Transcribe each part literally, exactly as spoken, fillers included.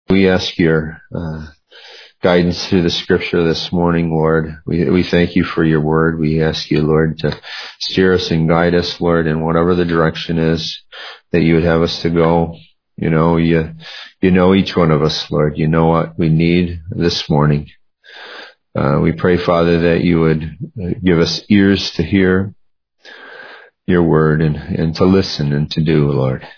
We ask your uh, guidance through the scripture this morning, Lord. We we thank you for your word. We ask you, Lord, to steer us and guide us, Lord, in whatever the direction is that you would have us to go. You know, you, you know each one of us, Lord. You know what we need this morning. Uh, we pray, Father, that you would give us ears to hear your word and, and to listen and to do, Lord.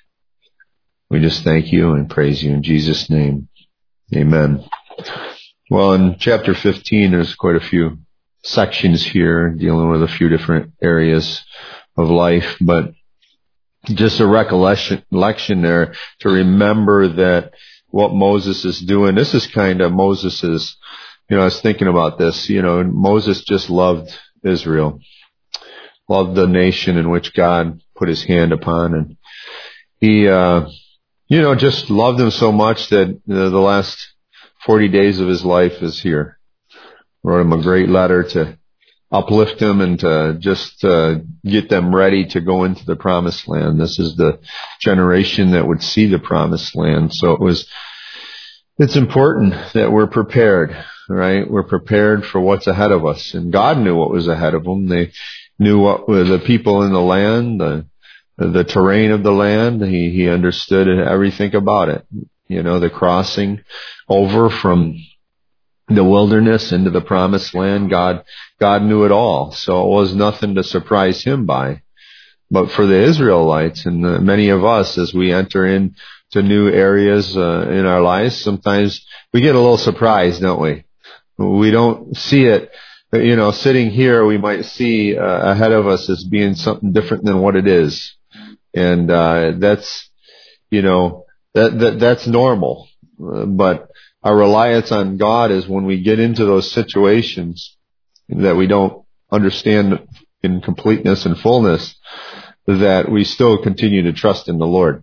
We just thank you and praise you in Jesus' name. Amen. Well, in chapter fifteen, there's quite a few sections here dealing with a few different areas of life, but just a recollection recollection there to remember that what Moses is doing, this is kind of Moses's, you know, I was thinking about this, you know, Moses just loved Israel, loved the nation in which God put his hand upon, and he, uh, you know, just loved them so much that uh, the last forty days of his life is here. Wrote him a great letter to uplift him and to just uh, get them ready to go into the promised land. This is the generation that would see the promised land. So it was, it's important that we're prepared, right? We're prepared for what's ahead of us. And God knew what was ahead of them. They knew what were the people in the land, the the terrain of the land. He, he understood everything about it. You know, the crossing over from the wilderness into the promised land. God, God knew it all. So it was nothing to surprise him by. But for the Israelites and the, many of us, as we enter into new areas uh, in our lives, sometimes we get a little surprised, don't we? We don't see it. You know, sitting here, we might see uh, ahead of us as being something different than what it is. And, uh, that's, you know, that, that, that's normal. Uh, but our reliance on God is when we get into those situations that we don't understand in completeness and fullness, that we still continue to trust in the Lord.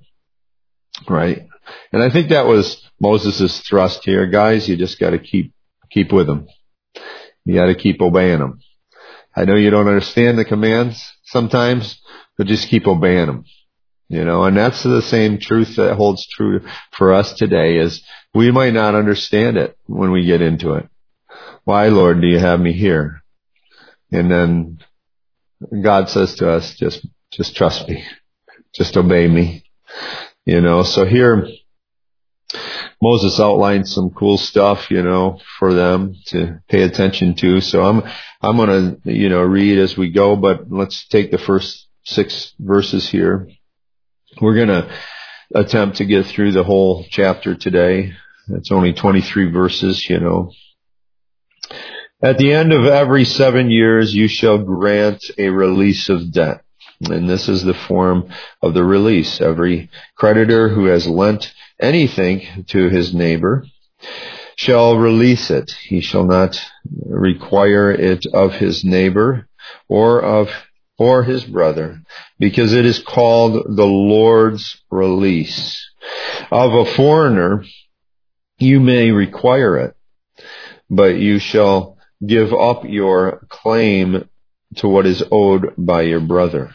Right? And I think that was Moses' thrust here. Guys, you just gotta keep, keep with him. You gotta keep obeying him. I know you don't understand the commands sometimes, but just keep obeying them. You know, and that's the same truth that holds true for us today, is we might not understand it when we get into it. Why, Lord, do you have me here? And then God says to us, just, just trust me. Just obey me. You know, so here Moses outlined some cool stuff, you know, for them to pay attention to. So I'm, I'm going to, you know, read as we go, but let's take the first six verses here. We're going to attempt to get through the whole chapter today. It's only twenty-three verses, you know. At the end of every seven years, you shall grant a release of debt. And this is the form of the release. Every creditor who has lent anything to his neighbor shall release it. He shall not require it of his neighbor or of or his brother, because it is called the Lord's release. Of a foreigner, you may require it, but you shall give up your claim to what is owed by your brother,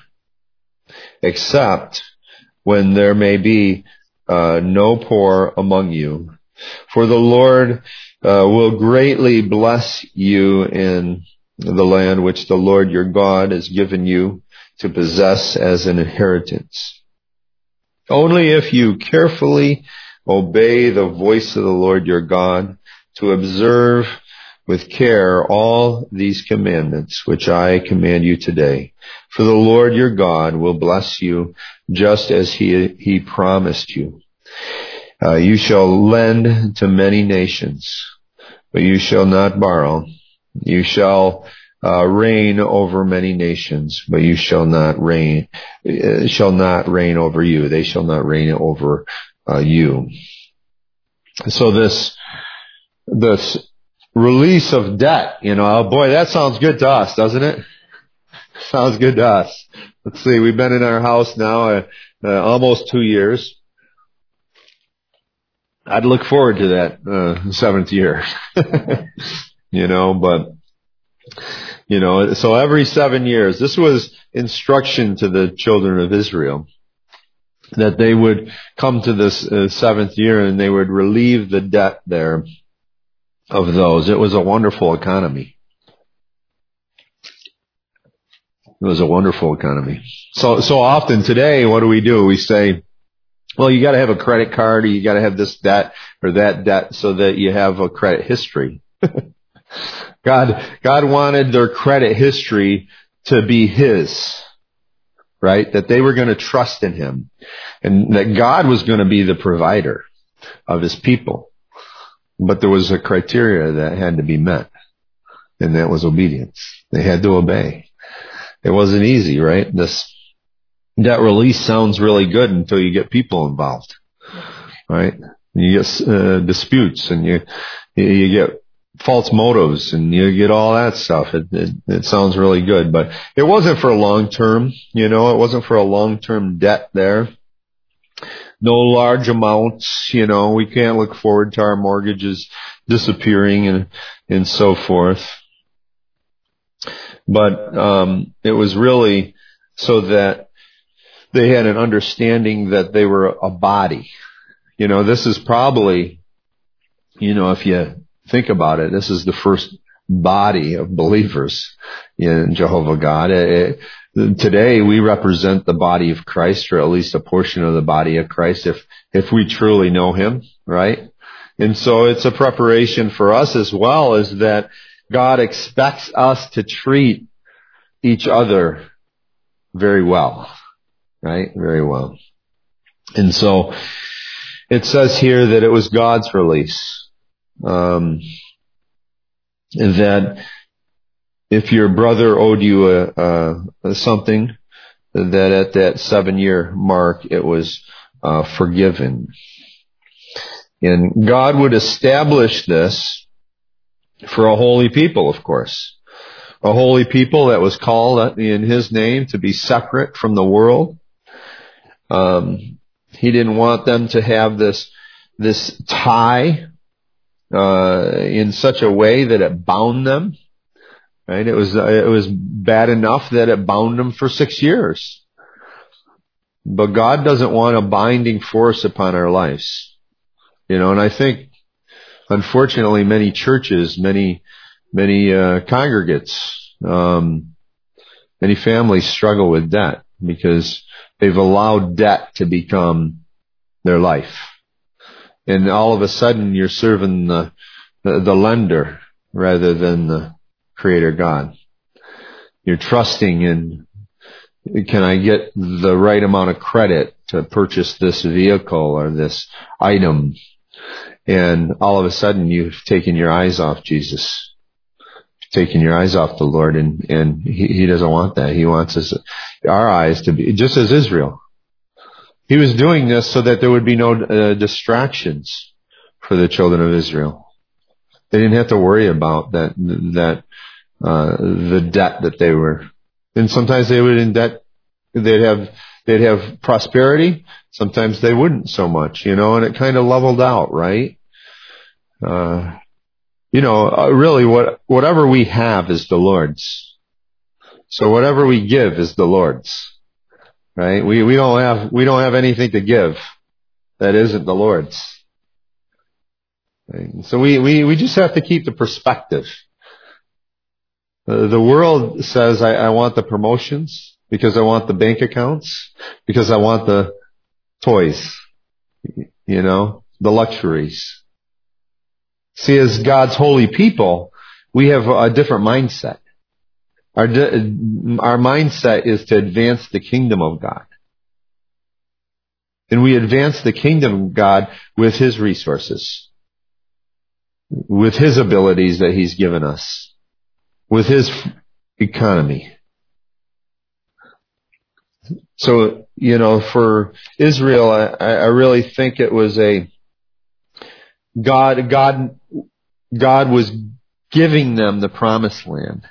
except when there may be uh, no poor among you. For the Lord uh, will greatly bless you in the land which the Lord your God has given you to possess as an inheritance. Only if you carefully obey the voice of the Lord your God, to observe with care all these commandments which I command you today. For the Lord your God will bless you just as he, he promised you. Uh, you shall lend to many nations, but you shall not borrow. You shall uh, reign over many nations, but you shall not reign, uh, shall not reign over you. They shall not reign over uh, you. So this, this release of debt, you know, oh boy, that sounds good to us, doesn't it? Sounds good to us. Let's see, we've been in our house now uh, uh, almost two years. I'd look forward to that uh, seventh year, you know, but, you know, so every seven years, this was instruction to the children of Israel. that they would come to this uh, seventh year and they would relieve the debt there of those. It was a wonderful economy. It was a wonderful economy. So, so often today, what do we do? We say, well, you gotta have a credit card, or you gotta have this debt or that debt so that you have a credit history. God, God wanted their credit history to be His, right? That they were gonna trust in Him, and that God was gonna be the provider of His people. But there was a criteria that had to be met, and that was obedience. They had to obey. It wasn't easy, right? This debt release sounds really good until you get people involved, right? You get uh, disputes, and you you get false motives, and you get all that stuff. It, it it sounds really good, but it wasn't for a long term. You know, it wasn't for a long term debt there. No large amounts. You know, we can't look forward to our mortgages disappearing and and so forth. But um, it was really so that they had an understanding that they were a body. You know, this is probably, you know, if you think about it, this is the first body of believers in Jehovah God. It, it, today we represent the body of Christ, or at least a portion of the body of Christ, if if we truly know Him, right? And so it's a preparation for us as well, is that God expects us to treat each other very well, right? Very well. And so it says here that it was God's release. Um, that if your brother owed you a, a, something, that at that seven year mark it was uh, forgiven. And God would establish this for a holy people, of course. A holy people that was called in His name to be separate from the world. Um, he didn't want them to have this, this tie, uh, in such a way that it bound them. Right? It was, it was bad enough that it bound them for six years. But God doesn't want a binding force upon our lives. You know, and I think, unfortunately, many churches, many, many, uh, congregates, um, many families struggle with debt because they've allowed debt to become their life. And all of a sudden you're serving the, the, the lender rather than the Creator God. You're trusting in, can I get the right amount of credit to purchase this vehicle or this item? And all of a sudden you've taken your eyes off Jesus. Taking your eyes off the Lord, and, and he, he doesn't want that. He wants us, our eyes to be, just as Israel. He was doing this so that there would be no uh, distractions for the children of Israel. They didn't have to worry about that, that, uh, the debt that they were, and sometimes they would in debt, they'd have, they'd have prosperity. Sometimes they wouldn't so much, you know, and it kind of leveled out, right? Uh, You know, uh, really, what whatever we have is the Lord's. So whatever we give is the Lord's, right? We we don't have we don't have anything to give that isn't the Lord's. Right? So we we we just have to keep the perspective. Uh, the world says, I, I want the promotions because I want the bank accounts, because I want the toys, you know, the luxuries. See, as God's holy people, we have a different mindset. Our, our mindset is to advance the kingdom of God. And we advance the kingdom of God with His resources, with His abilities that He's given us, with His economy. So, you know, for Israel, I, I really think it was a God, God, God was giving them the promised land.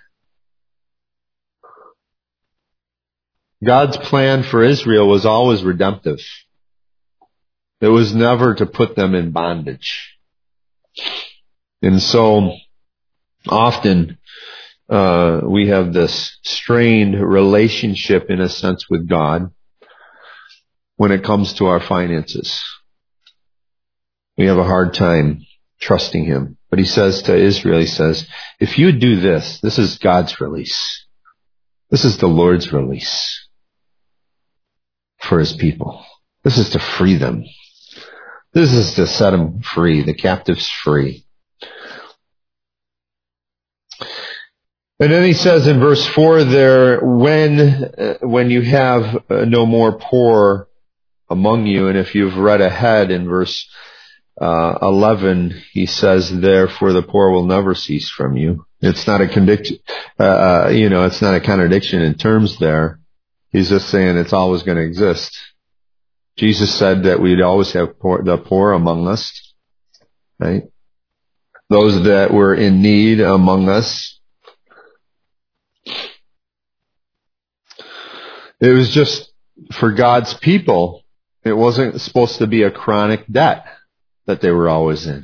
God's plan for Israel was always redemptive. It was never to put them in bondage. And so often uh, we have this strained relationship, in a sense, with God. when it comes to our finances. We have a hard time trusting him. But he says to Israel, he says, if you do this, this is God's release. This is the Lord's release for his people. This is to free them. This is to set them free, the captives free. And then he says in verse four there, when uh, when you have uh, no more poor among you, and if you've read ahead in verse uh, eleven, he says, therefore the poor will never cease from you. It's not a condiction, uh, you know, it's not a contradiction in terms there. He's just saying it's always going to exist. Jesus said that we'd always have poor, the poor among us, right? Those that were in need among us. It was just for God's people. It wasn't supposed to be a chronic debt that they were always in.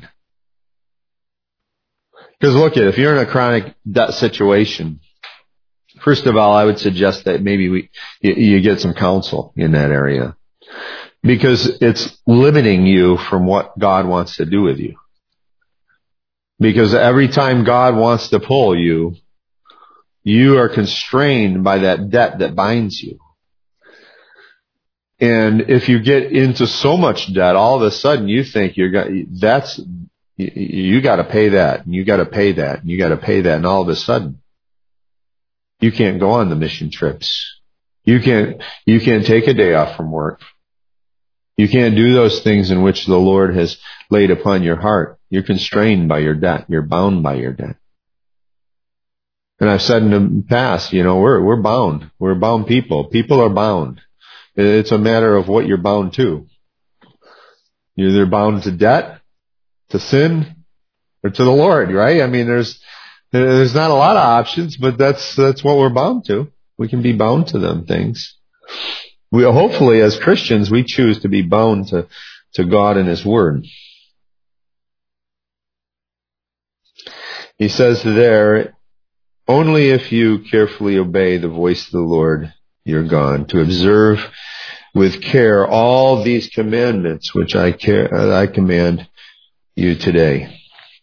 Because look at, if you're in a chronic debt situation, first of all, I would suggest that maybe we you, you get some counsel in that area. Because it's limiting you from what God wants to do with you. Because every time God wants to pull you, you are constrained by that debt that binds you. And if you get into so much debt, all of a sudden you think you're got, that's, you, you got to pay that, and you got to pay that, and you got to pay that, and all of a sudden you can't go on the mission trips. You can't, you can't take a day off from work. You can't do those things in which the Lord has laid upon your heart. You're constrained by your debt. You're bound by your debt. And I've said in the past, you know, we're, we're bound. We're bound people. People are bound. It's a matter of what you're bound to. You're either bound to debt, to sin, or to the Lord, right? I mean, there's, there's not a lot of options, but that's, that's what we're bound to. We can be bound to them things. We hopefully, as Christians, we choose to be bound to, to God and his word. He says there, only if you carefully obey the voice of the Lord your God, to observe with care all these commandments which I care, I command you today.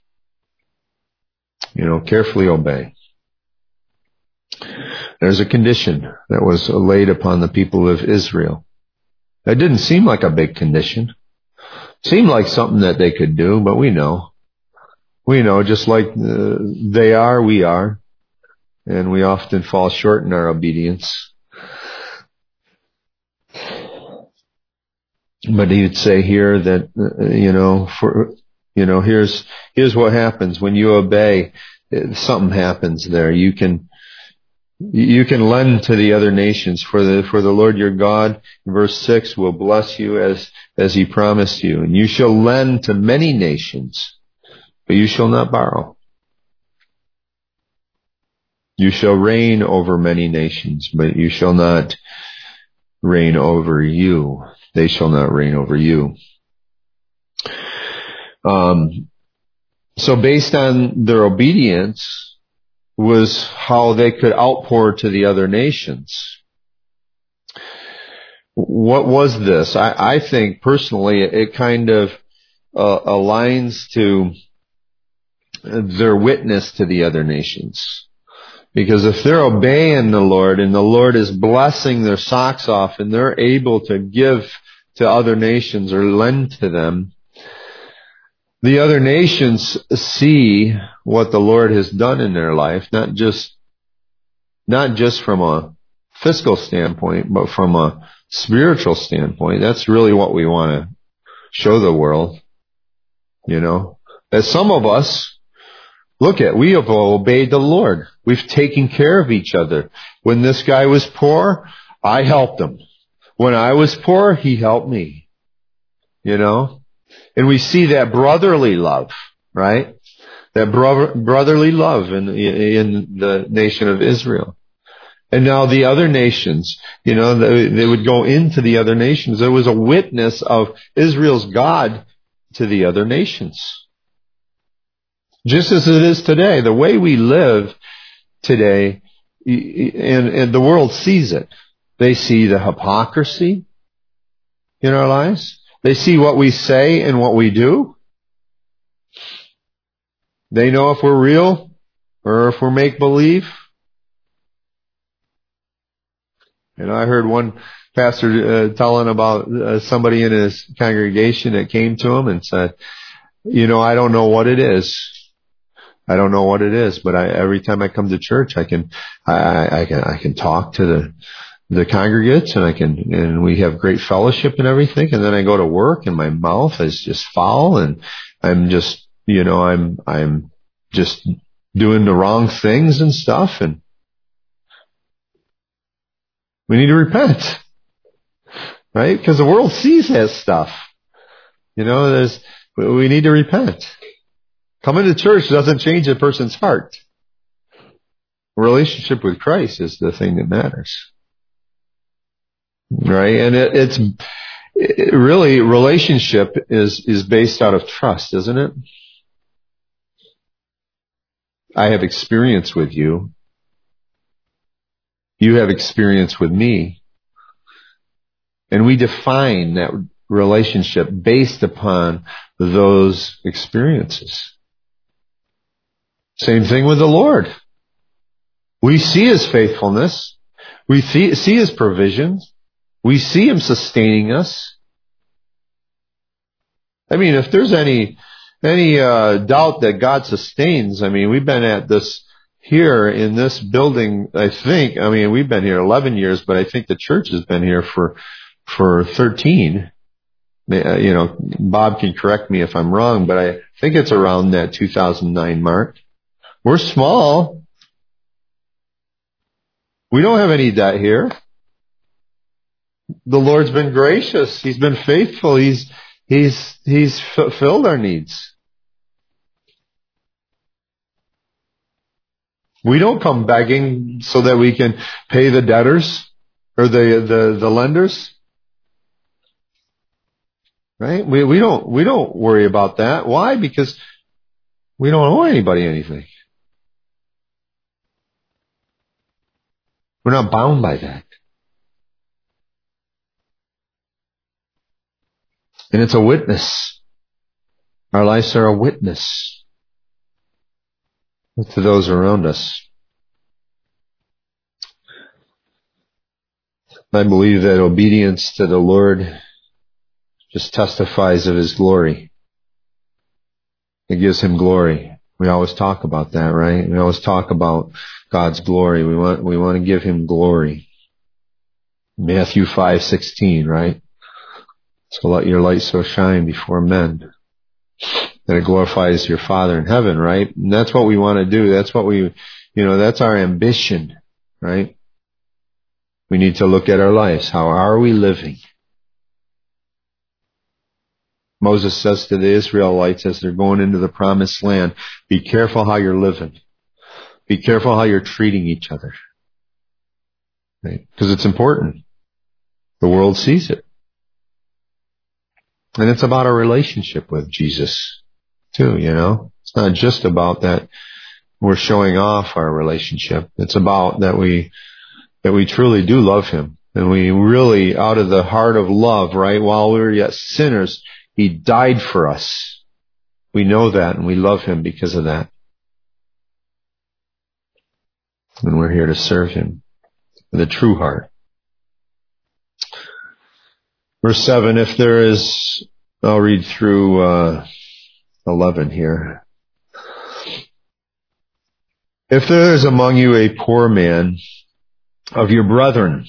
You know, carefully obey. There's a condition that was laid upon the people of Israel. It didn't seem like a big condition. It seemed like something that they could do, but we know. We know, just like uh, they are, we are. And we often fall short in our obedience. But he would say here that, uh, you know, for, you know, here's, here's what happens when you obey. Something happens there. You can, you can lend to the other nations, for the, for the Lord your God, verse six, will bless you as, as he promised you. And you shall lend to many nations, but you shall not borrow. You shall reign over many nations, but you shall not reign over you. They shall not reign over you. Um, so based on their obedience was how they could outpour to the other nations. What was this? I, I think personally it, it kind of uh, aligns to their witness to the other nations. Because if they're obeying the Lord and the Lord is blessing their socks off and they're able to give to other nations or lend to them, the other nations see what the Lord has done in their life, not just, not just from a fiscal standpoint, but from a spiritual standpoint. That's really what we want to show the world. You know, that some of us, look at, we have obeyed the Lord. We've taken care of each other. When this guy was poor, I helped him. When I was poor, he helped me. You know? And we see that brotherly love, right? That bro- brotherly love in, in the nation of Israel. And now the other nations, you know, they, they would go into the other nations. There was a witness of Israel's God to the other nations. Just as it is today, the way we live today, and, and the world sees it. They see the hypocrisy. in our lives. They see what we say and what we do. They know if we're real or if we're make-believe. And I heard one pastor uh, telling about uh, somebody in his congregation that came to him and said, you know, I don't know what it is. I don't know what it is, but I, every time I come to church, I can, I, I can, I can talk to the, the congregates, and I can, and we have great fellowship and everything. And then I go to work, and my mouth is just foul, and I'm just, you know, I'm, I'm just doing the wrong things and stuff. And we need to repent, right? Because the world sees that stuff. You know, there's, we need to repent. Coming to church doesn't change a person's heart. A relationship with Christ is the thing that matters. Right? And it, it's it really, relationship is, is based out of trust, isn't it? I have experience with you. You have experience with me. And we define that relationship based upon those experiences. Same thing with the Lord. We see His faithfulness. We see, see His provisions. We see Him sustaining us. I mean, if there's any any uh, doubt that God sustains, I mean, we've been at this here in this building, I think, I mean, we've been here eleven years, but I think the church has been here for for thirteen. You know, Bob can correct me if I'm wrong, but I think it's around that two thousand nine mark. We're small. We don't have any debt here. The Lord's been gracious. He's been faithful. He's He's He's fulfilled our needs. We don't come begging so that we can pay the debtors or the the, the lenders. Right? We we don't we don't worry about that. Why? Because we don't owe anybody anything. We're not bound by that. And it's a witness. Our lives are a witness to those around us. I believe that obedience to the Lord just testifies of His glory. It gives Him glory. We always talk about that, right? We always talk about God's glory. We want we want to give Him glory. Matthew five sixteen, right? So let your light so shine before men that it glorifies your Father in heaven, right? And that's what we want to do. That's what we, you know, that's our ambition, right? We need to look at our lives. How are we living? Moses says to the Israelites as they're going into the promised land, be careful how you're living. Be careful how you're treating each other. Right? Because it's important. The world sees it. And it's about our relationship with Jesus too, you know. It's not just about that we're showing off our relationship. It's about that we that we truly do love Him. And we really, out of the heart of love, right, while we were yet sinners, He died for us. We know that, and we love Him because of that. And we're here to serve Him with a true heart. Verse seven, if there is, I'll read through uh, eleven here. If there is among you a poor man of your brethren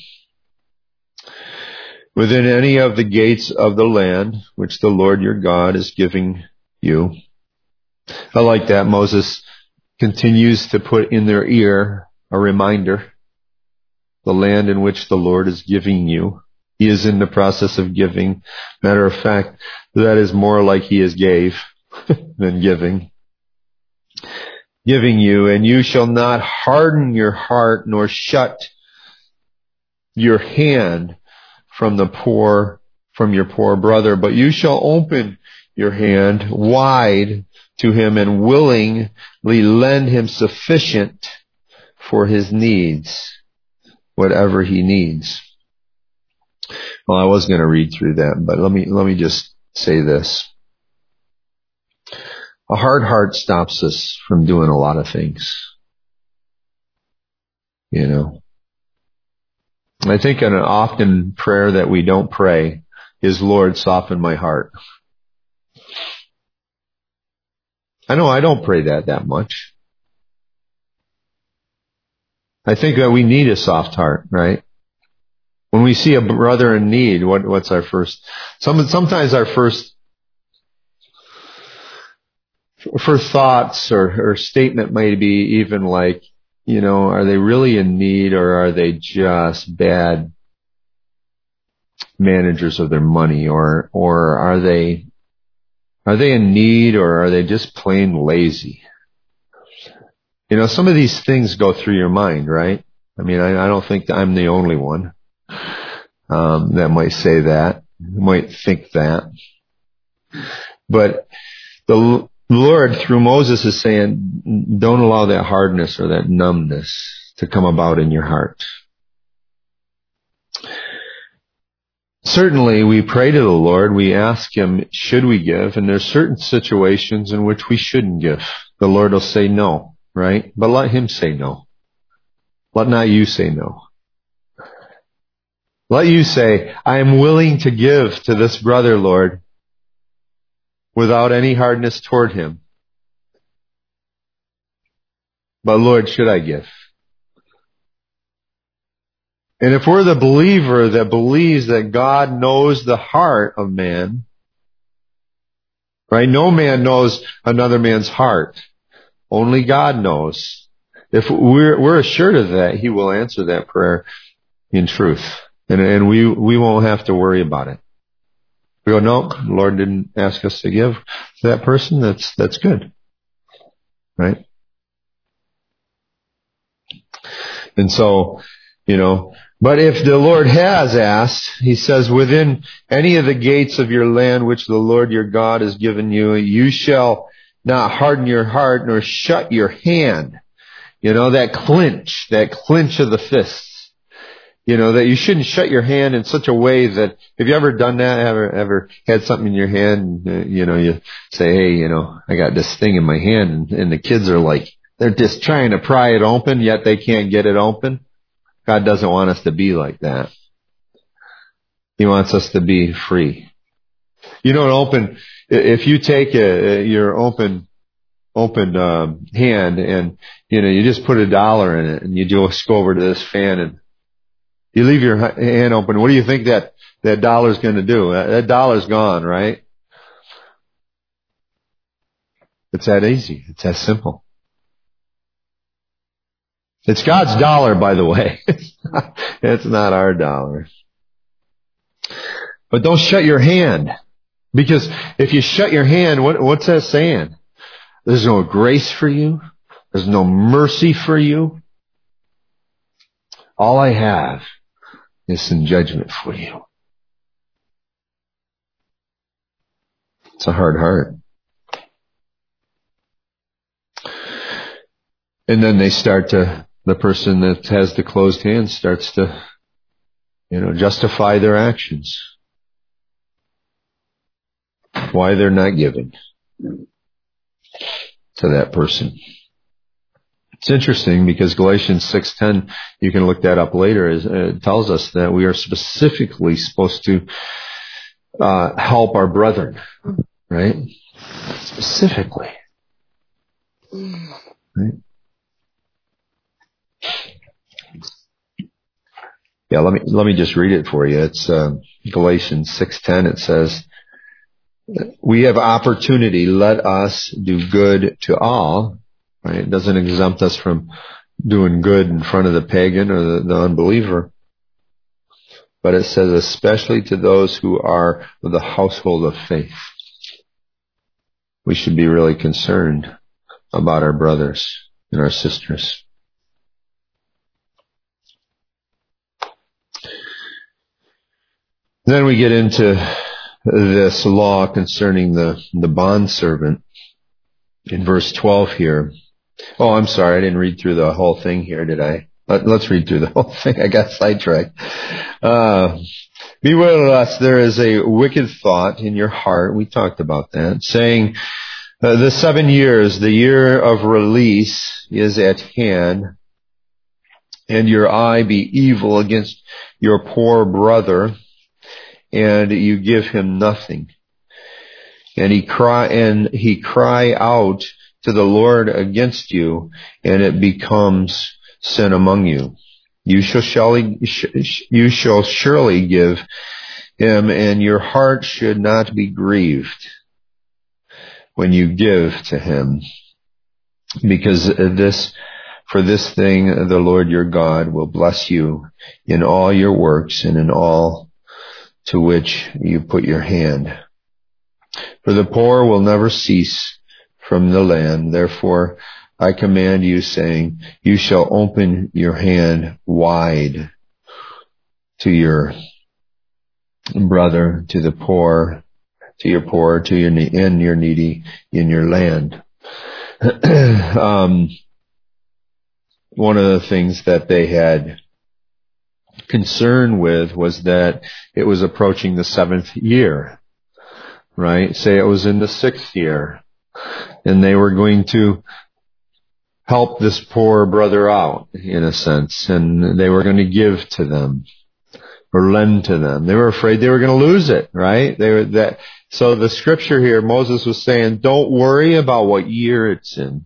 within any of the gates of the land which the Lord your God is giving you. I like that. Moses continues to put in their ear a reminder. The land in which the Lord is giving you. He is in the process of giving. Matter of fact, that is more like He is gave than giving. Giving you, and you shall not harden your heart nor shut your hand from the poor, from your poor brother, but you shall open your hand wide to him and willingly lend him sufficient for his needs, whatever he needs. Well, I was going to read through that, but let me, let me just say this. A hard heart stops us from doing a lot of things. You know, I think an often prayer that we don't pray is, Lord, soften my heart. I know I don't pray that that much. I think that we need a soft heart, right? When we see a brother in need, what, what's our first, some, sometimes our first, first thoughts or, or statement might be even like, you know, are they really in need, or are they just bad managers of their money, or, or are they, are they in need, or are they just plain lazy? You know, some of these things go through your mind, right? I mean, I, I don't think I'm the only one um, that might say that, might think that. But the Lord, through Moses, is saying, don't allow that hardness or that numbness to come about in your heart. Certainly, we pray to the Lord, we ask Him, should we give? And there's certain situations in which we shouldn't give. The Lord will say no, right? But let Him say no. Let not you say no. Let you say, I am willing to give to this brother, Lord, without any hardness toward him. But Lord, should I give? And if we're the believer that believes that God knows the heart of man, right? No man knows another man's heart. Only God knows. If we're, we're assured of that, He will answer that prayer in truth. And, and we, we won't have to worry about it. We go, no, the Lord didn't ask us to give to that person. That's, that's good. Right? And so, you know, but if the Lord has asked, He says, within any of the gates of your land which the Lord your God has given you, you shall not harden your heart nor shut your hand. You know, that clinch, that clinch of the fists. You know, that you shouldn't shut your hand in such a way that, have you ever done that? Ever, ever had something in your hand? And, you know, you say, hey, you know, I got this thing in my hand, and, and the kids are like, they're just trying to pry it open, yet they can't get it open. God doesn't want us to be like that. He wants us to be free. You know, an open, if you take a, your open, open, um, hand and, you know, you just put a dollar in it and you just go over to this fan and you leave your hand open, what do you think that, that dollar's gonna do? That, that dollar's gone, right? It's that easy. It's that simple. It's God's dollar, by the way. It's not our dollar. But don't shut your hand. Because if you shut your hand, what, what's that saying? There's no grace for you. There's no mercy for you. All I have is some judgment for you. It's a hard heart. And then they start to, the person that has the closed hand starts to, you know, justify their actions. Why they're not giving to that person. It's interesting because Galatians six ten, you can look that up later, is, uh, it tells us that we are specifically supposed to uh, help our brethren, right? Specifically. Right? Yeah, let me let me just read it for you. It's uh, Galatians six ten. It says, we have opportunity, let us do good to all. Right? It doesn't exempt us from doing good in front of the pagan or the, the unbeliever. But it says especially to those who are of the household of faith. We should be really concerned about our brothers and our sisters. Then we get into this law concerning the, the bondservant in verse twelve here. Oh, I'm sorry, I didn't read through the whole thing here, did I? Let, let's read through the whole thing. I got sidetracked. Uh, Beware lest there is a wicked thought in your heart. We talked about that. Saying, uh, the seven years, the year of release is at hand, and your eye be evil against your poor brother, and you give him nothing. And he cry, and he cry out to the Lord against you, and it becomes sin among you. You shall surely, you shall surely give him, and your heart should not be grieved when you give to him, because this, for this thing the Lord your God will bless you in all your works and in all to which you put your hand. For the poor will never cease from the land. Therefore, I command you, saying, you shall open your hand wide to your brother, to the poor, to your poor, to your and your needy in your land. um, one of the things that they had concern with was that it was approaching the seventh year, right? Say it was in the sixth year, and they were going to help this poor brother out, in a sense, and they were going to give to them or lend to them. They were afraid they were going to lose it, right? They were that. So the scripture here, Moses was saying, don't worry about what year it's in.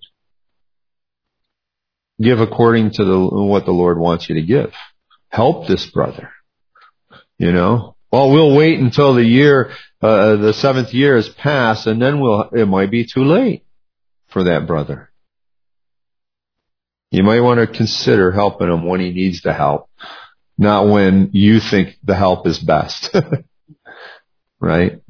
Give according to the, what the Lord wants you to give. Help this brother. You know? Well, we'll wait until the year, uh, the seventh year has passed, and then we'll, it might be too late for that brother. You might want to consider helping him when he needs the help, not when you think the help is best. Right?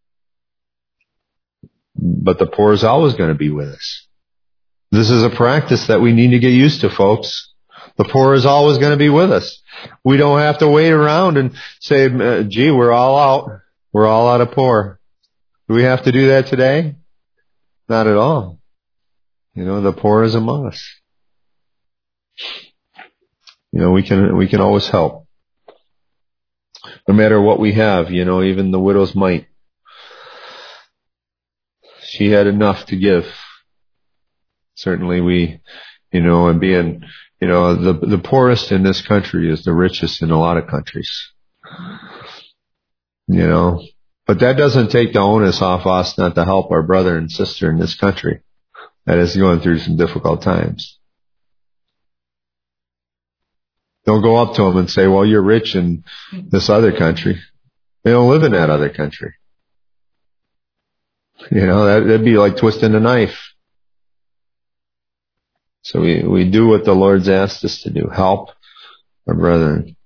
But the poor is always going to be with us. This is a practice that we need to get used to, folks. The poor is always going to be with us. We don't have to wait around and say, gee, we're all out. We're all out of poor. Do we have to do that today? Not at all. You know, the poor is among us. You know, we can, we can always help. No matter what we have, you know, even the widow's mite. She had enough to give. Certainly we, you know, and being, you know, the, the poorest in this country is the richest in a lot of countries. You know, but that doesn't take the onus off us not to help our brother and sister in this country that is going through some difficult times. Don't go up to them and say, well, you're rich in this other country. They don't live in that other country. You know, that, that'd be like twisting a knife. So we, we do what the Lord's asked us to do. Help our brethren.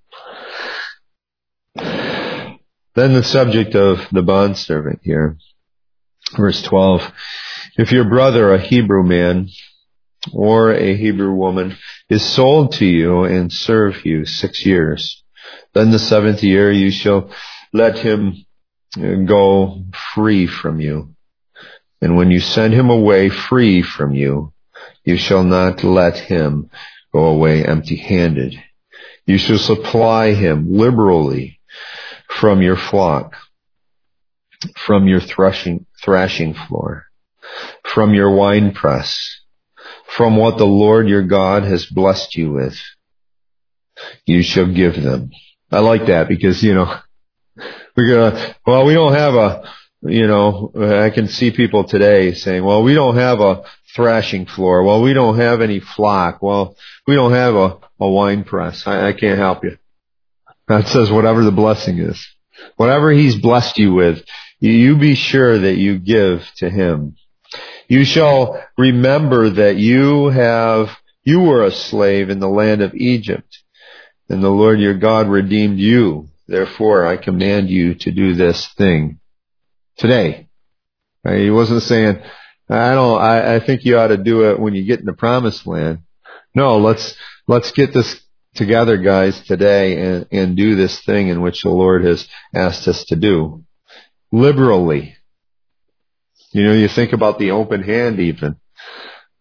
Then the subject of the bondservant here. Verse twelve. If your brother, a Hebrew man or a Hebrew woman, is sold to you and serve you six years, then the seventh year you shall let him go free from you. And when you send him away free from you, you shall not let him go away empty-handed. You shall supply him liberally from your flock, from your threshing, thrashing floor, from your winepress, from what the Lord your God has blessed you with. You shall give them. I like that because, you know, we're gonna, well, we don't have a, you know, I can see people today saying, well, we don't have a thrashing floor. Well, we don't have any flock. Well, we don't have a, a wine press. I, I can't help you. That says whatever the blessing is. Whatever he's blessed you with, you, you be sure that you give to him. You shall remember that you have, you were a slave in the land of Egypt, and the Lord your God redeemed you. Therefore, I command you to do this thing today. Right? He wasn't saying, I don't, I, I think you ought to do it when you get in the promised land. No, let's, let's get this together, guys, today and, and do this thing in which the Lord has asked us to do. Liberally. You know, you think about the open hand even.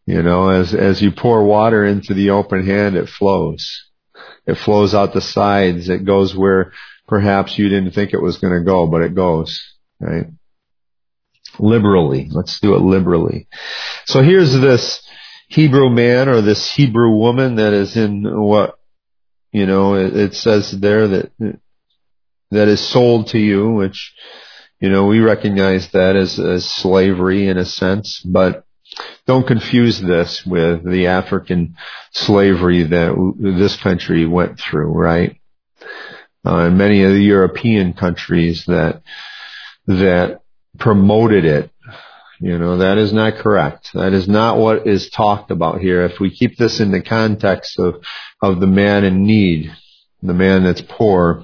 You know, as, as you pour water into the open hand, it flows. It flows out the sides. It goes where perhaps you didn't think it was going to go, but it goes, right? Liberally. Let's do it liberally. So here's this Hebrew man or this Hebrew woman that is in what, you know, it, it says there that, that is sold to you, which, you know, we recognize that as, as slavery in a sense, but don't confuse this with the African slavery that this country went through, right? Uh, and many of the European countries that, that promoted it. You know, that is not correct. That is not what is talked about here. If we keep this in the context of, of the man in need, the man that's poor,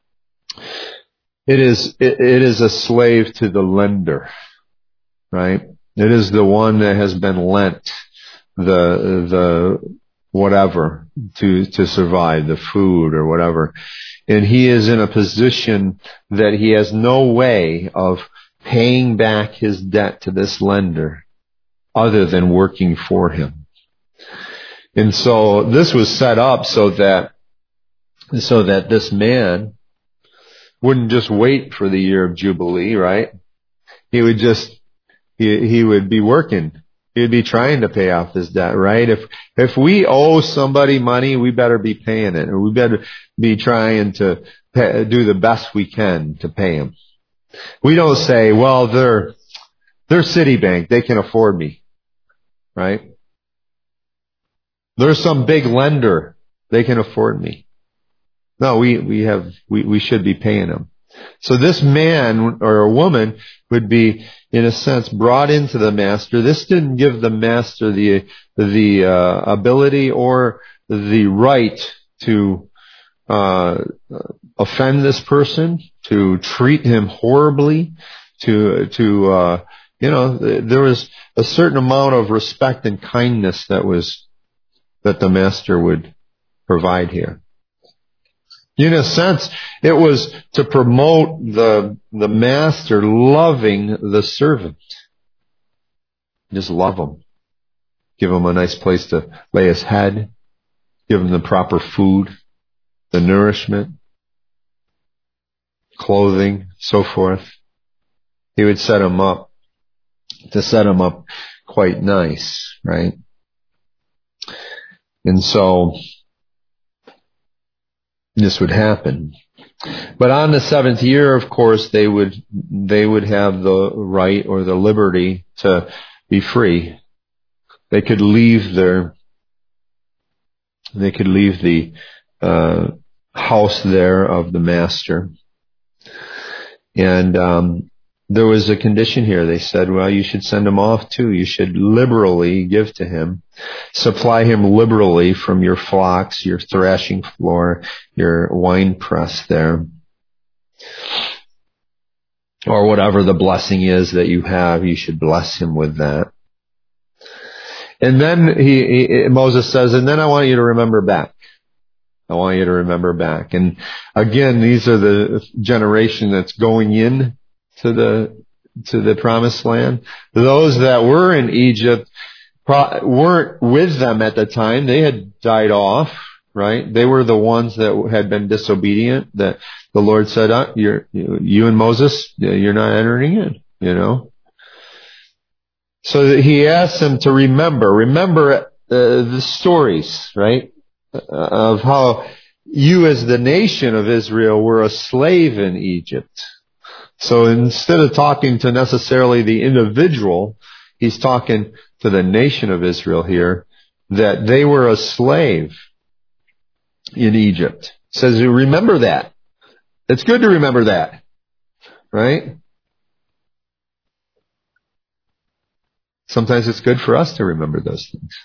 it is, it, it is a slave to the lender, right? It is the one that has been lent the, the, whatever to, to survive, the food or whatever. And he is in a position that he has no way of paying back his debt to this lender other than working for him. And so this was set up so that, so that this man wouldn't just wait for the year of Jubilee, right? He would just, he, he would be working. He would be trying to pay off his debt, right? If, if we owe somebody money, we better be paying it, or we better be trying to pay, do the best we can to pay him. We don't say, well, they're, they're Citibank, they can afford me, right? There's some big lender, they can afford me. No, we, we have, we, we should be paying them. So this man or a woman would be, in a sense, brought into the master. This didn't give the master the, the, uh, ability or the right to, uh, offend this person, to treat him horribly, to, to, uh, you know, there was a certain amount of respect and kindness that was, that the master would provide here. In a sense, it was to promote the, the master loving the servant. Just love him. Give him a nice place to lay his head. Give him the proper food, the nourishment, clothing, so forth. He would set him up, to set him up quite nice, right? And so, this would happen. But on the seventh year, of course, they would, they would have the right or the liberty to be free. They could leave their, they could leave the, uh, house there of the master. And, um, there was a condition here. They said, well, you should send him off too. You should liberally give to him. Supply him liberally from your flocks, your thrashing floor, your wine press there. Or whatever the blessing is that you have, you should bless him with that. And then he, he Moses says, and then I want you to remember back. I want you to remember back. And again, these are the generation that's going in to the, to the promised land. Those that were in Egypt pro- weren't with them at the time. They had died off, right? They were the ones that had been disobedient, that the Lord said, uh, you're, you and Moses, you're not entering in, you know? So that he asked them to remember, remember uh, the stories, right? Of how you as the nation of Israel were a slave in Egypt. So instead of talking to necessarily the individual, he's talking to the nation of Israel here, that they were a slave in Egypt. He says, remember that. It's good to remember that, right? Sometimes it's good for us to remember those things,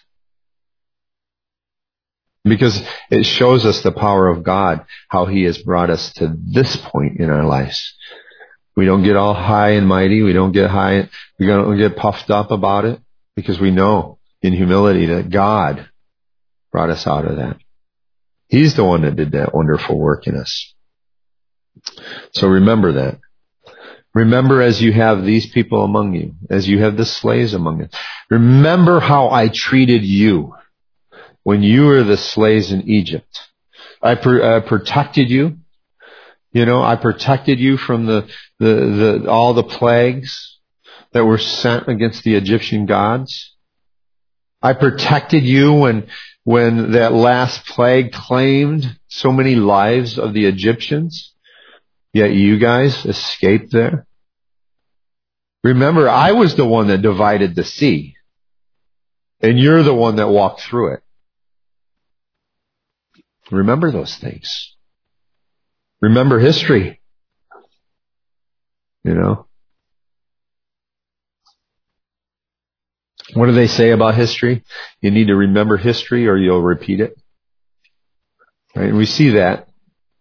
because it shows us the power of God, how he has brought us to this point in our lives. We don't get all high and mighty. We don't get high. We don't get puffed up about it, because we know in humility that God brought us out of that. He's the one that did that wonderful work in us. So remember that. Remember as you have these people among you, as you have the slaves among you. Remember how I treated you when you were the slaves in Egypt. I pr- uh, protected you. You know, I protected you from the, the, the, all the plagues that were sent against the Egyptian gods. I protected you when, when that last plague claimed so many lives of the Egyptians, yet you guys escaped there. Remember, I was the one that divided the sea, and you're the one that walked through it. Remember those things. Remember history. You know? What do they say about history? You need to remember history or you'll repeat it. Right? And we see that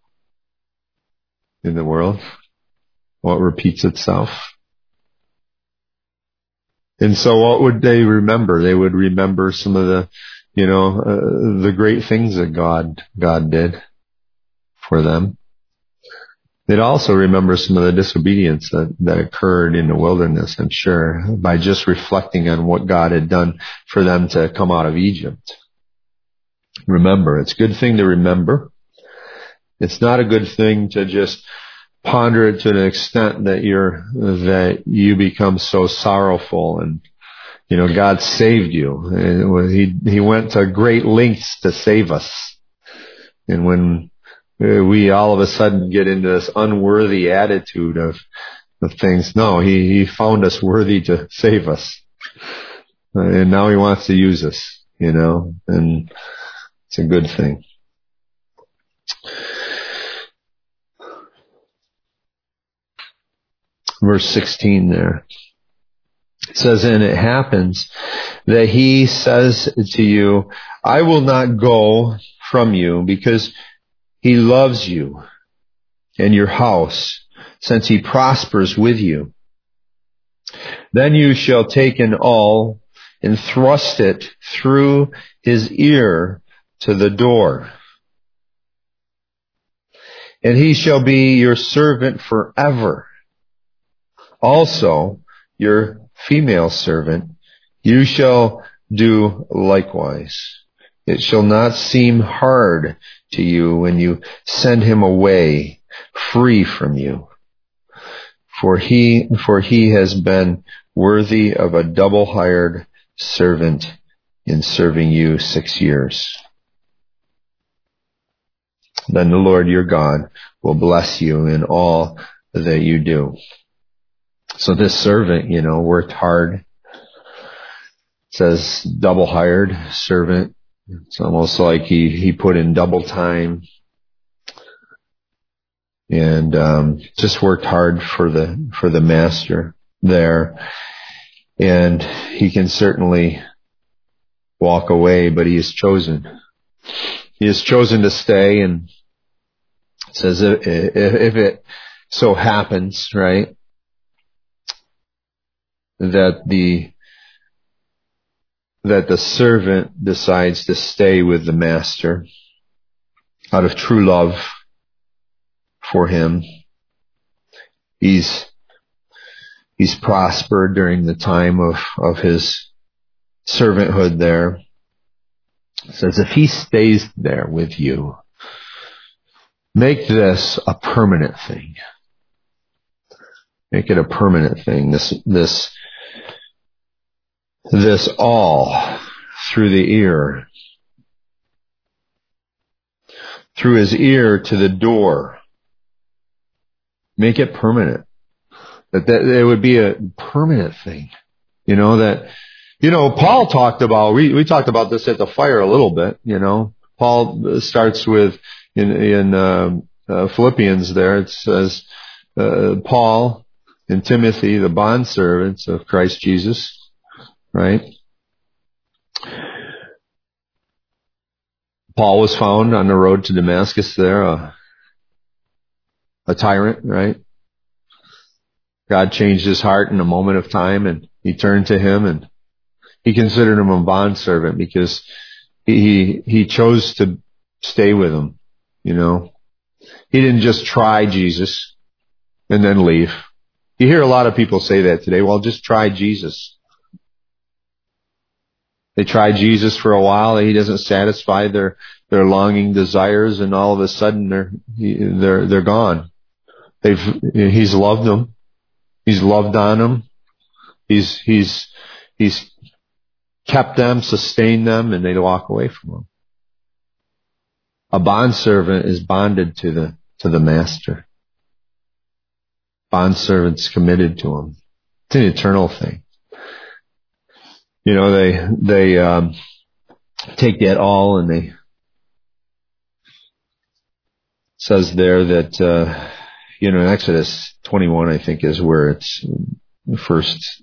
in the world. What repeats itself. And so what would they remember? They would remember some of the, you know, uh, the great things that God, God did for them. They'd also remember some of the disobedience that, that occurred in the wilderness, I'm sure, by just reflecting on what God had done for them to come out of Egypt. Remember, it's a good thing to remember. It's not a good thing to just ponder it to an extent that you're, that you become so sorrowful and, you know, God saved you. And he, he went to great lengths to save us. And when we all of a sudden get into this unworthy attitude of, of things, no, he, he found us worthy to save us. And now he wants to use us, you know, and it's a good thing. Verse sixteen there. It says, and it happens that he says to you, I will not go from you because he loves you and your house, since he prospers with you. Then you shall take an awl and thrust it through his ear to the door. And he shall be your servant forever. Also, your female servant, you shall do likewise. It shall not seem hard to you when you send him away free from you. For he, for he has been worthy of a double hired servant in serving you six years. Then the Lord your God will bless you in all that you do. So this servant, you know, worked hard. It says double hired servant. It's almost like he, he put in double time and, um, just worked hard for the, for the master there. And he can certainly walk away, but he has chosen. He has chosen to stay, and it says if, if it so happens, right, that the that the servant decides to stay with the master out of true love for him. He's he's prospered during the time of, of his servanthood there. It says if he stays there with you, make this a permanent thing. Make it a permanent thing. This this This all through the ear, through his ear to the door. Make it permanent. That, that it would be a permanent thing. You know, that, you know, Paul talked about, we, we talked about this at the fire a little bit, you know. Paul starts with, in, in uh, uh, Philippians there, it says, uh, Paul and Timothy, the bondservants of Christ Jesus, right? Paul was found on the road to Damascus there, a, a tyrant, right? God changed his heart in a moment of time, and he turned to him, and he considered him a bondservant because he he chose to stay with him, you know. He didn't just try Jesus and then leave. You hear a lot of people say that today. Well, just try Jesus. They try Jesus for a while. He doesn't satisfy their, their longing desires, and all of a sudden they're, they're, they're gone. They've, he's loved them. He's loved on them. He's, he's, he's kept them, sustained them, and they walk away from him. A bondservant is bonded to the, to the master. Bondservant's committed to him. It's an eternal thing. You know, they, they, um, take that all, and they, says there that, uh, you know, in Exodus twenty-one, I think, is where it's first,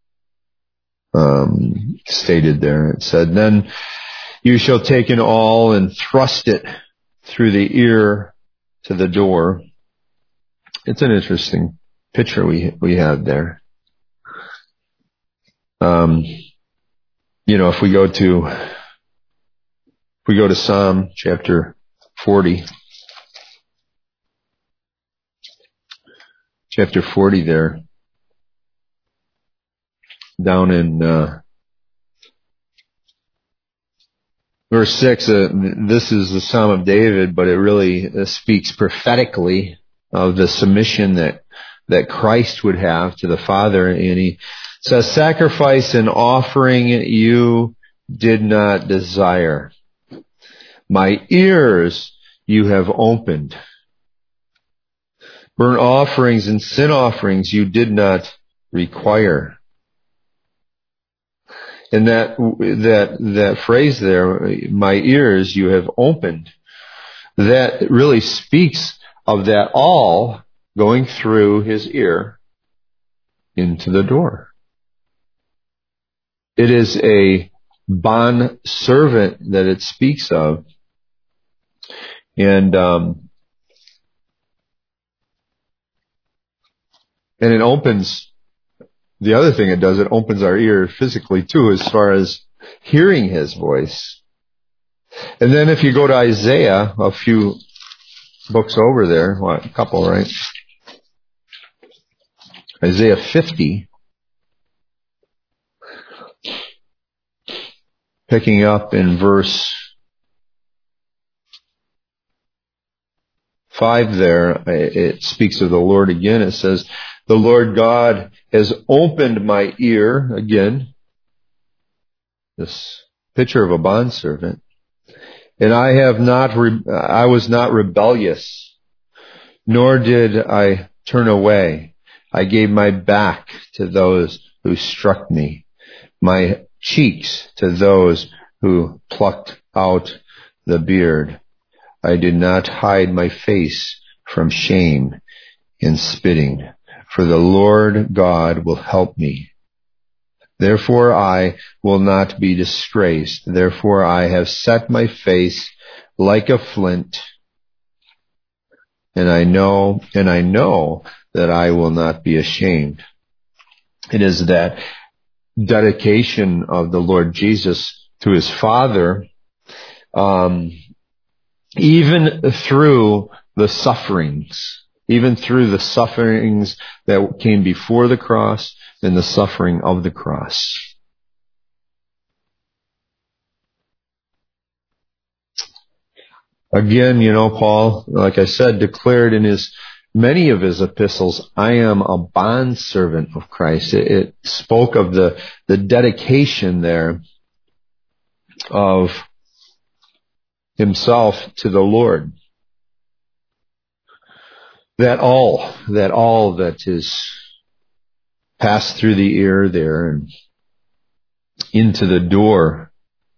um, stated there. It said, then you shall take an awl and thrust it through the ear to the door. It's an interesting picture we, we have there. Um, You know, if we go to, if we go to Psalm chapter forty, chapter forty there, down in, uh, verse six, uh, this is the Psalm of David, but it really uh, speaks prophetically of the submission that, that Christ would have to the Father, and he says, sacrifice and offering you did not desire. My ears you have opened. Burnt offerings and sin offerings you did not require. And that, that, that phrase there, my ears you have opened, that really speaks of that all going through his ear into the door. It is a bond servant that it speaks of. And, um, and it opens, the other thing it does, it opens our ear physically too, as far as hearing his voice. And then if you go to Isaiah, a few books over there, what, a couple, right? Isaiah fifty. Picking up in verse five there, it speaks of the Lord again. It says, the Lord God has opened my ear, again, this picture of a bondservant, and I have not, re- I was not rebellious, nor did I turn away. I gave my back to those who struck me, my cheeks to those who plucked out the beard. I did not hide my face from shame in spitting, for the Lord God will help me. Therefore I will not be disgraced. Therefore I have set my face like a flint, and I know, and I know that I will not be ashamed. It is that dedication of the Lord Jesus to his Father, um, even through the sufferings, even through the sufferings that came before the cross and the suffering of the cross. Again, you know, Paul, like I said, declared in his many of his epistles, I am a bondservant of Christ. It, it spoke of the, the dedication there of himself to the Lord. That all, that all that is passed through the ear there and into the door.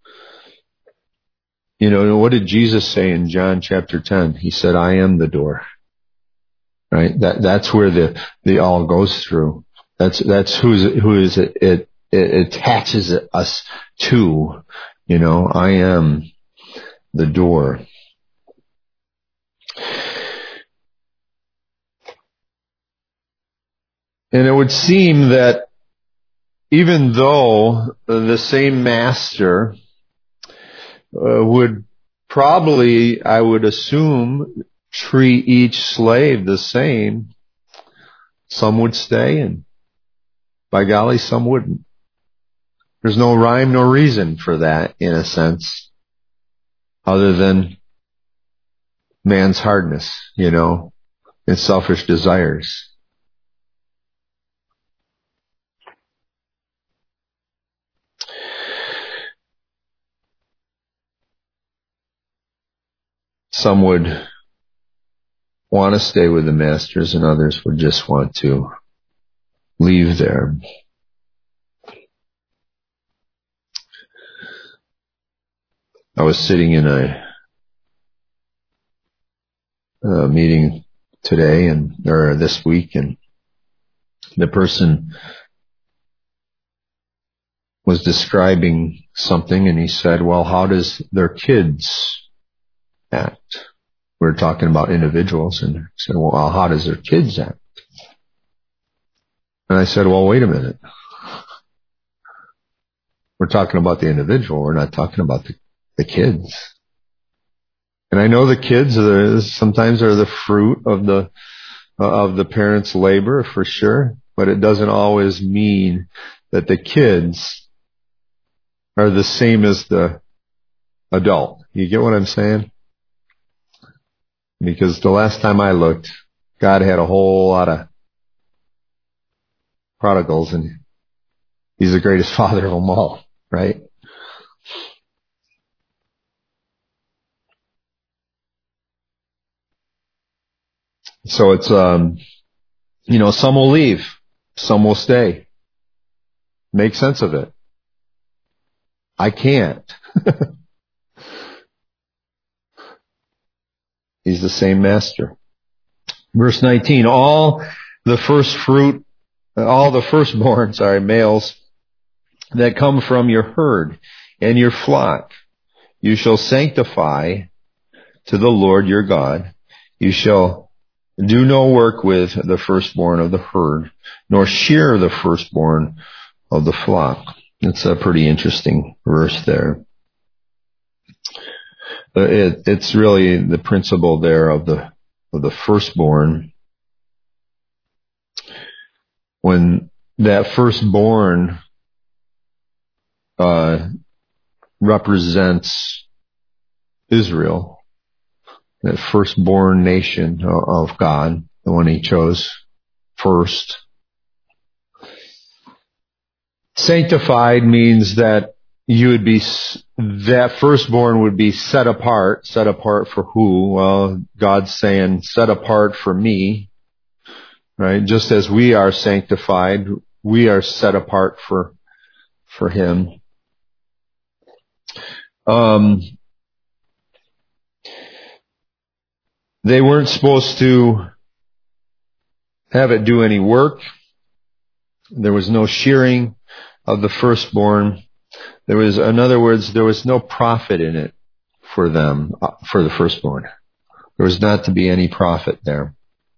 You know, what did Jesus say in John chapter ten? He said, I am the door. Right? That, that's where the, the all goes through. That's, that's who's, who is it, it, it attaches us to. You know, I am the door. And it would seem that even though the same master uh, would probably, I would assume, treat each slave the same, some would stay, and by golly, some wouldn't. There's no rhyme, no reason for that, in a sense, other than man's hardness, you know, and selfish desires. Some would want to stay with the masters, and others would just want to leave there. I was sitting in a, a meeting today and or this week, and the person was describing something, and he said, well, how does their kids act? We were talking about individuals, and he said, well, how does their kids act? And I said, well, wait a minute. We're talking about the individual. We're not talking about the, the kids. And I know the kids are, sometimes are the fruit of the uh, of the parents' labor, for sure, but it doesn't always mean that the kids are the same as the adult. You get what I'm saying? Because the last time I looked, God had a whole lot of prodigals, and He's the greatest father of them all, right? So it's, um, you know, some will leave, some will stay. Make sense of it. I can't. He's the same master. Verse nineteen, all the first fruit, all the firstborn, sorry, males that come from your herd and your flock, you shall sanctify to the Lord your God. You shall do no work with the firstborn of the herd, nor shear the firstborn of the flock. It's a pretty interesting verse there. It, it's really the principle there of the of the firstborn. When that firstborn uh, represents Israel, that firstborn nation of God, the one He chose first. Sanctified means that you would be, that firstborn would be set apart. Set apart for who? Well, God's saying, set apart for me, right? Just as we are sanctified, we are set apart for, for Him. Um, they weren't supposed to have it do any work. There was no shearing of the firstborn. There was, in other words, there was no profit in it for them, for the firstborn. There was not to be any profit there.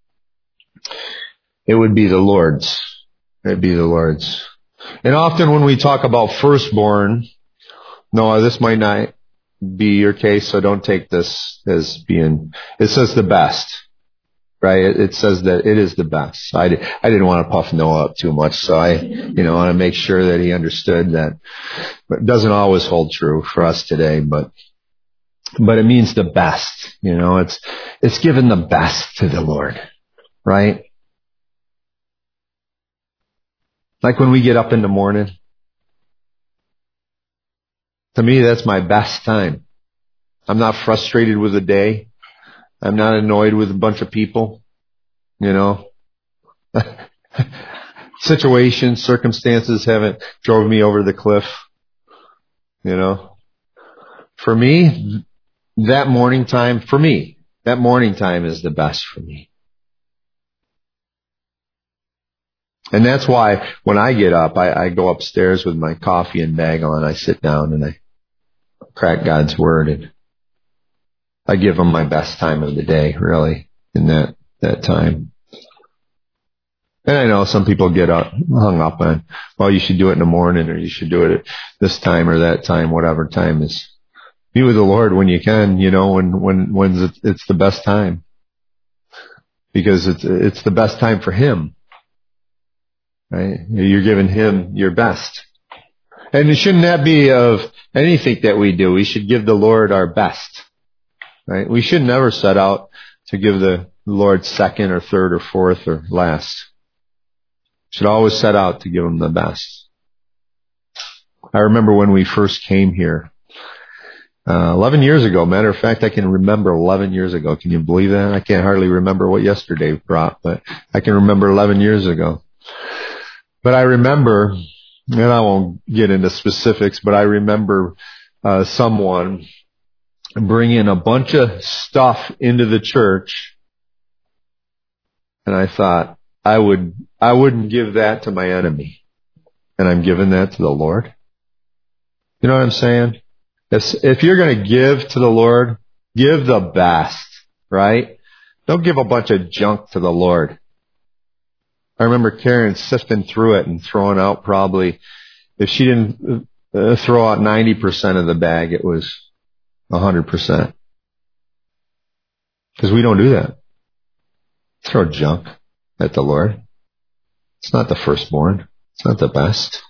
It would be the Lord's. It would be the Lord's. And often when we talk about firstborn, no, this might not be your case, so don't take this as being, it says the best. Right? It, it says that it is the best. I, did, I didn't want to puff Noah up too much, so I, you know, want to make sure that he understood that. But it doesn't always hold true for us today, but, but it means the best. You know, it's, it's given the best to the Lord, right? Like when we get up in the morning. To me, that's my best time. I'm not frustrated with the day. I'm not annoyed with a bunch of people, you know. Situations, circumstances haven't drove me over the cliff, you know. For me, that morning time, for me, that morning time is the best for me. And that's why when I get up, I, I go upstairs with my coffee and bagel, and I sit down and I crack God's Word, and I give Him my best time of the day, really, in that, that time. And I know some people get up, hung up on, well, you should do it in the morning, or you should do it at this time or that time, whatever time is. Be with the Lord when you can, you know, when, when, when it's, it's the best time. Because it's, it's the best time for Him. Right? You're giving Him your best. And shouldn't that be of anything that we do? We should give the Lord our best, right? We should never set out to give the Lord second or third or fourth or last. We should always set out to give Him the best. I remember when we first came here, uh, eleven years ago. Matter of fact, I can remember eleven years ago. Can you believe that? I can't hardly remember what yesterday brought, but I can remember eleven years ago. But I remember, and I won't get into specifics, but I remember uh, someone bringing a bunch of stuff into the church, and I thought, I would, I wouldn't give that to my enemy, and I'm giving that to the Lord. You know what I'm saying? If, if you're going to give to the Lord, give the best, right? Don't give a bunch of junk to the Lord. I remember Karen sifting through it and throwing out probably, if she didn't uh, throw out ninety percent of the bag, it was one hundred percent. Because we don't do that. Throw junk at the Lord. It's not the firstborn. It's not the best.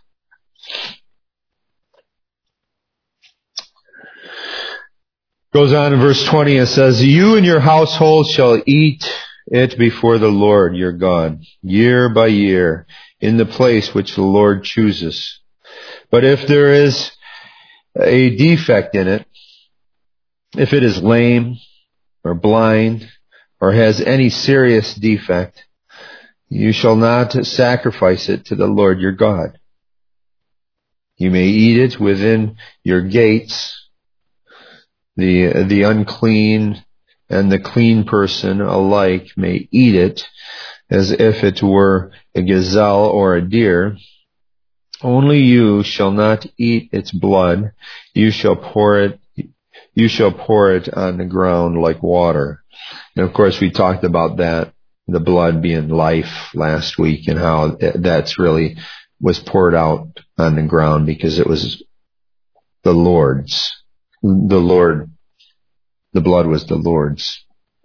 Goes on in verse twenty, it says, you and your household shall eat it before the Lord your God, year by year, in the place which the Lord chooses. But if there is a defect in it, if it is lame or blind or has any serious defect, you shall not sacrifice it to the Lord your God. You may eat it within your gates. The, the unclean and the clean person alike may eat it as if it were a gazelle or a deer. Only you shall not eat its blood. You shall pour it, you shall pour it on the ground like water. And of course we talked about that, the blood being life last week, and how that's really was poured out on the ground because it was the Lord's. The Lord, the blood was the Lord's.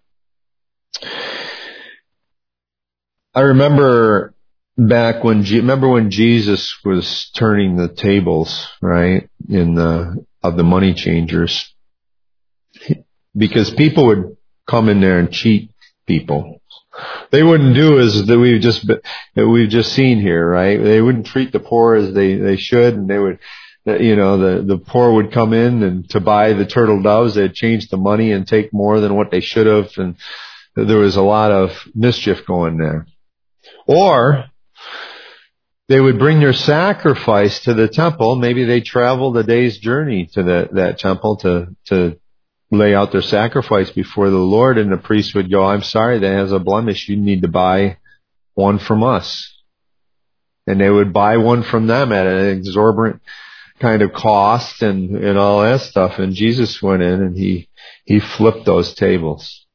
I remember back when, remember when Jesus was turning the tables, right, in the, of the money changers, because people would come in there and cheat people. They wouldn't do as that we've just, that we've just seen here, right? They wouldn't treat the poor as they, they should, and they would, you know, the, the poor would come in and to buy the turtle doves, they'd change the money and take more than what they should have. And there was a lot of mischief going there. Or they would bring their sacrifice to the temple. Maybe they traveled a day's journey to the, that temple to, to lay out their sacrifice before the Lord. And the priest would go, I'm sorry, that has a blemish. You need to buy one from us. And they would buy one from them at an exorbitant kind of cost and, and all that stuff. And Jesus went in and he, he flipped those tables.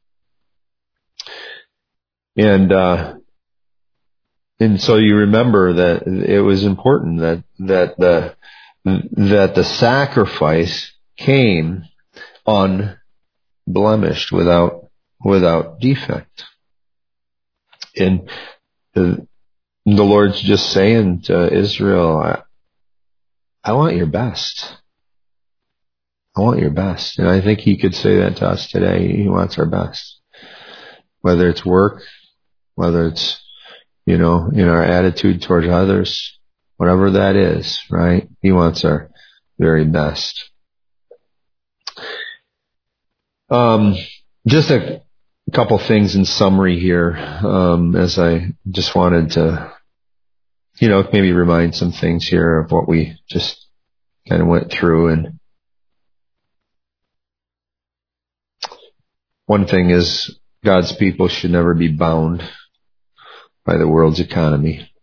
And, uh, and so you remember that it was important that, that the, that the sacrifice came unblemished, without, without defect. And the, the Lord's just saying to Israel, I, I want your best. I want your best. And I think He could say that to us today. He wants our best. Whether it's work, whether it's, you know, in our attitude towards others, whatever that is, right? He wants our very best. Um, just a couple things in summary here, um, as I just wanted to, you know, maybe remind some things here of what we just kind of went through. And one thing is, God's people should never be bound by the world's economy.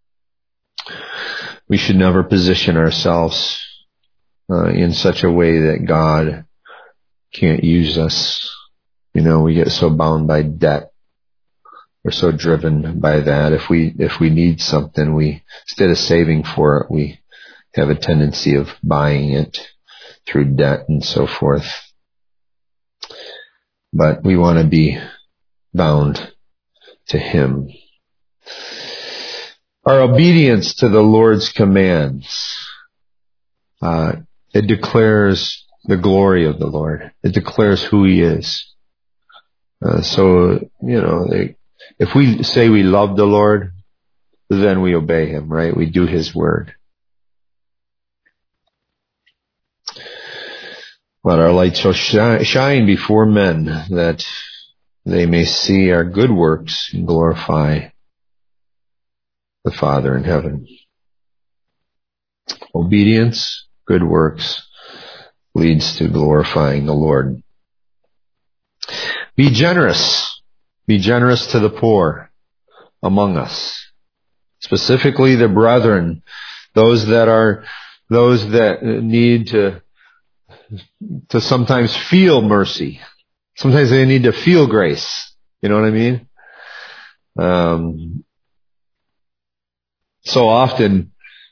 We should never position ourselves uh, in such a way that God can't use us. You know, we get so bound by debt. We're so driven by that. If we, if we need something, we, instead of saving for it, we have a tendency of buying it through debt and so forth. But we want to be bound to Him. Our obedience to the Lord's commands Uh, it declares the glory of the Lord. It declares who He is. Uh, so, you know, they, if we say we love the Lord, then we obey Him, right? We do His word. Let our light so shine, shine before men that they may see our good works and glorify the Father in heaven. Obedience, good works, leads to glorifying the Lord. Be generous. Be generous to the poor among us. Specifically the brethren, those that are, those that need to, to sometimes feel mercy. Sometimes they need to feel grace. You know what I mean? Um, so often,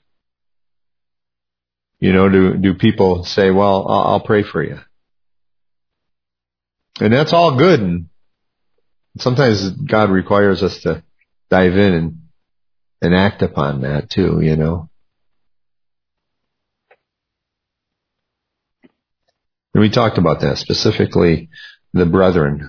you know, do, do people say, well, I'll, I'll pray for you. And that's all good. And sometimes God requires us to dive in and, and act upon that too, you know. And we talked about that, specifically the brethren.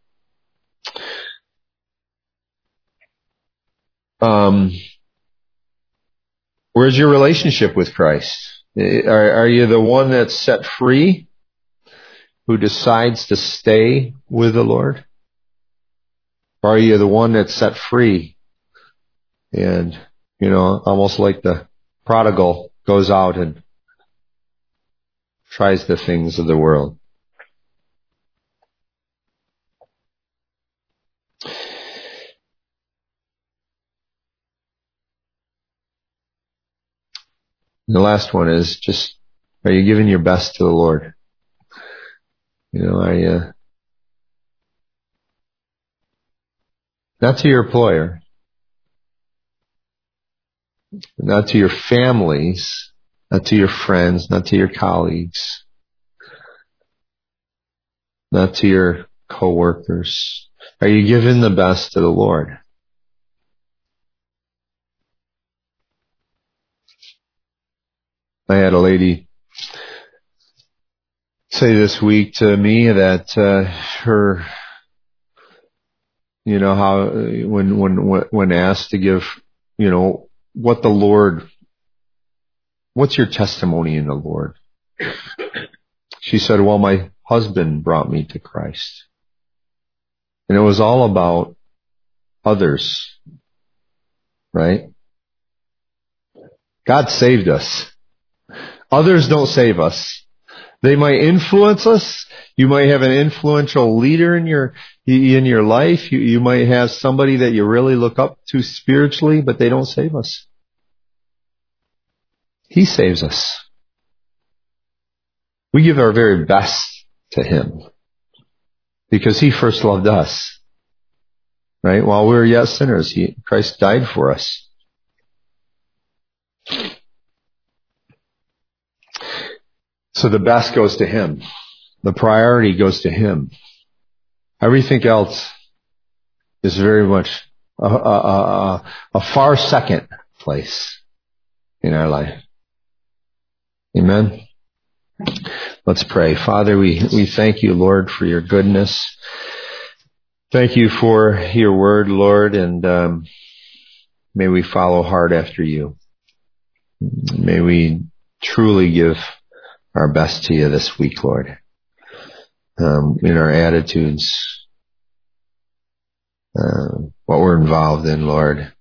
Um, where's your relationship with Christ? Are, are you the one that's set free, who decides to stay with the Lord? Or are you the one that's set free and, you know, almost like the prodigal goes out and tries the things of the world? And the last one is just, are you giving your best to the Lord? You know, are you, not to your employer, not to your families, not to your friends, not to your colleagues, not to your coworkers. Are you giving the best to the Lord? I had a lady say this week to me that uh, her, you know, how when when when asked to give, you know, what the Lord, what's your testimony in the Lord? She said, well, my husband brought me to Christ. And it was all about others, right? God saved us. Others don't save us. They might influence us. You might have an influential leader in your in your life. You, you might have somebody that you really look up to spiritually, but they don't save us. He saves us. We give our very best to Him because He first loved us. Right? While we were yet sinners, he, Christ died for us. So the best goes to Him. The priority goes to Him. Everything else is very much a, a, a, a far second place in our life. Amen. Let's pray. Father, we, we thank you, Lord, for your goodness. Thank you for your word, Lord, and um, may we follow hard after you. May we truly give our best to you this week, Lord, um, in our attitudes, uh, what we're involved in, Lord.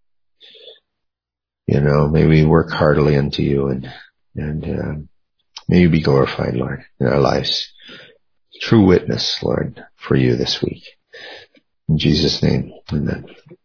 You know, may we work heartily unto you, and and uh, may you be glorified, Lord, in our lives. True witness, Lord, for you this week. In Jesus' name, amen.